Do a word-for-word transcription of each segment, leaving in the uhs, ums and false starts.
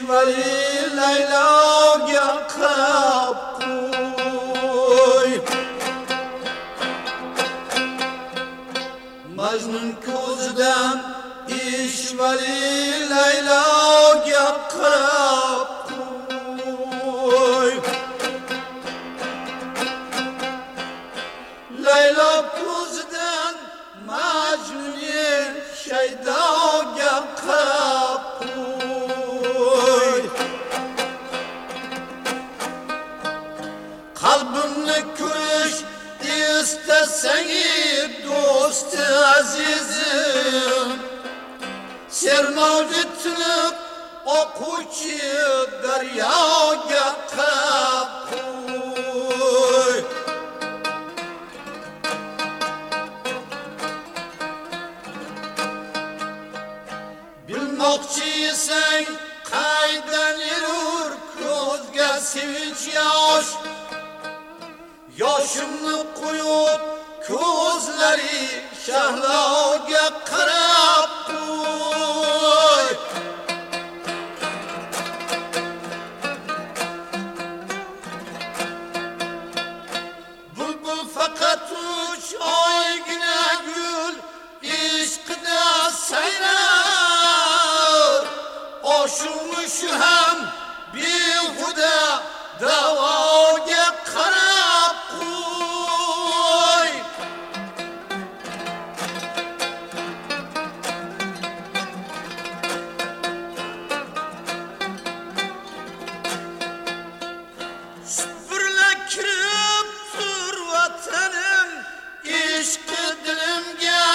ishvali Layloga qarab qo'y. Majnun ko'zidan ishvali Layloga qarab qo'y. Laylo ko'zidan Majnunga Shaydoga qarab qo'y. Qalbimni ko'rish istasang do'sti azizim, sermavjud tiniq oquvchi daryoga qarab qo'y. Bilmoqchisan qaydan yurur ko'zga sevinch yosh, yoshimni qo'yib ko'zlari Shahloga qarab qo'y. Bulbul faqat uch oygina gul ishqida sayrar, oshumushi ham behuda davoga qarab qo'y. Supurla kirib tur vatanim ishqi dilimga,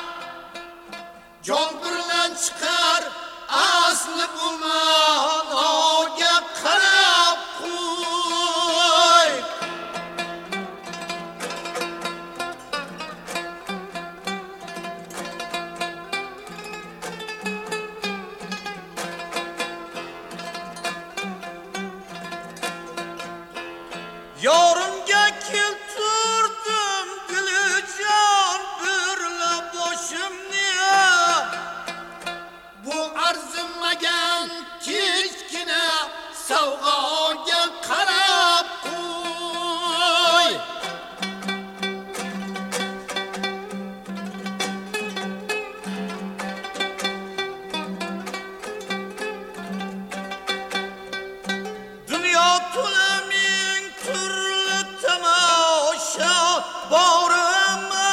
jon bilan chiqar asli bu ma'noga qarab qo'y. Yorimga keltirdim dilijam birla boshimni, bu arzimagan kichkina savg'oga qarab qo'y. Dunyo to'la ming turli tomosha bor, ammo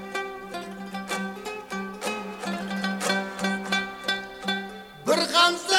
bir g'amza